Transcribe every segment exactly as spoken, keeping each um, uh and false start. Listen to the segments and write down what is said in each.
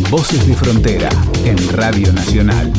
Voces de Frontera en Radio Nacional.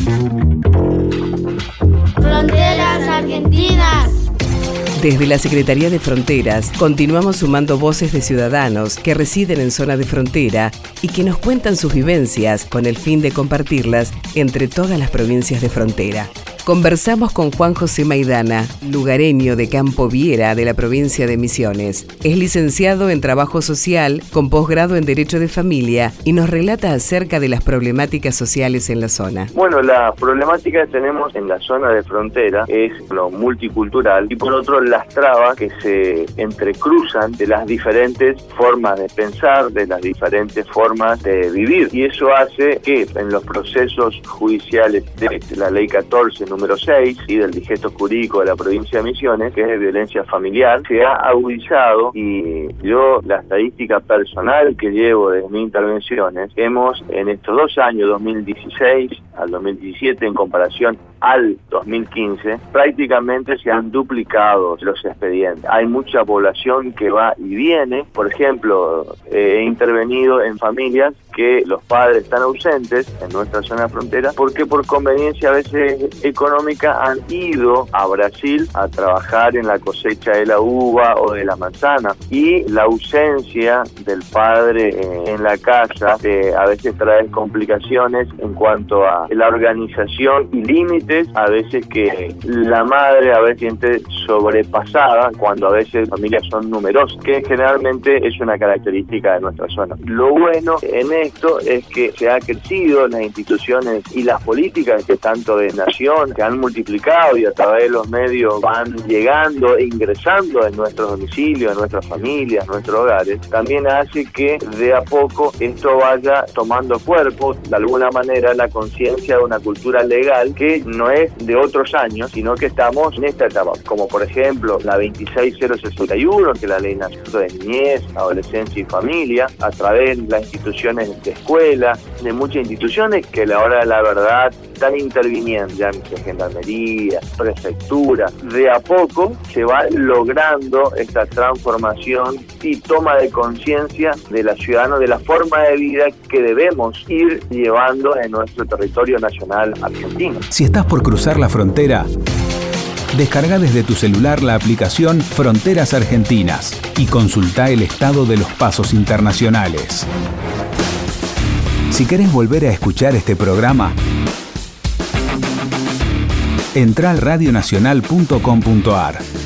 Fronteras Argentinas. Desde la Secretaría de Fronteras continuamos sumando voces de ciudadanos que residen en zona de frontera y que nos cuentan sus vivencias con el fin de compartirlas entre todas las provincias de frontera. Conversamos con Juan José Maidana, lugareño de Campo Viera de la provincia de Misiones. Es licenciado en Trabajo Social con posgrado en Derecho de Familia y nos relata acerca de las problemáticas sociales en la zona. Bueno, la problemática que tenemos en la zona de frontera es lo multicultural y por otro las trabas que se entrecruzan de las diferentes formas de pensar, de las diferentes formas de vivir. Y eso hace que en los procesos judiciales de la Ley catorce, número seis, y del Digesto Jurídico de la provincia de Misiones, que es de violencia familiar, se ha agudizado, y yo, la estadística personal que llevo de mis intervenciones, hemos en estos dos años, dos mil dieciséis al dos mil diecisiete, en comparación al dos mil quince, prácticamente se han duplicado los expedientes. Hay mucha población que va y viene. Por ejemplo, eh, he intervenido en familias que los padres están ausentes en nuestra zona de frontera porque por conveniencia a veces económica han ido a Brasil a trabajar en la cosecha de la uva o de la manzana, y la ausencia del padre eh, en la casa eh, a veces trae complicaciones en cuanto a la organización y límites, a veces que la madre a veces siente sobrepasada cuando a veces familias son numerosas, que generalmente es una característica de nuestra zona. Lo bueno en esto es que se ha crecido las instituciones y las políticas que tanto de nación que han multiplicado y a través de los medios van llegando e ingresando en nuestros domicilios, en nuestras familias, en nuestros hogares, también hace que de a poco esto vaya tomando cuerpo, de alguna manera, la conciencia de una cultura legal que no es de otros años, sino que estamos en esta etapa, como por ejemplo la veintiséis mil sesenta y uno, que es la Ley Nacional de Niñez, Adolescencia y Familia, a través de las instituciones de escuela, de muchas instituciones que a la hora de la verdad están interviniendo, ya en gendarmería, prefectura. De a poco se va logrando esta transformación y toma de conciencia de la ciudadana de la forma de vida que debemos ir llevando en nuestro territorio nacional argentino. Si estás por cruzar la frontera, descarga desde tu celular la aplicación Fronteras Argentinas y consulta el estado de los pasos internacionales. Si querés volver a escuchar este programa, entra al radionacional punto com punto ar.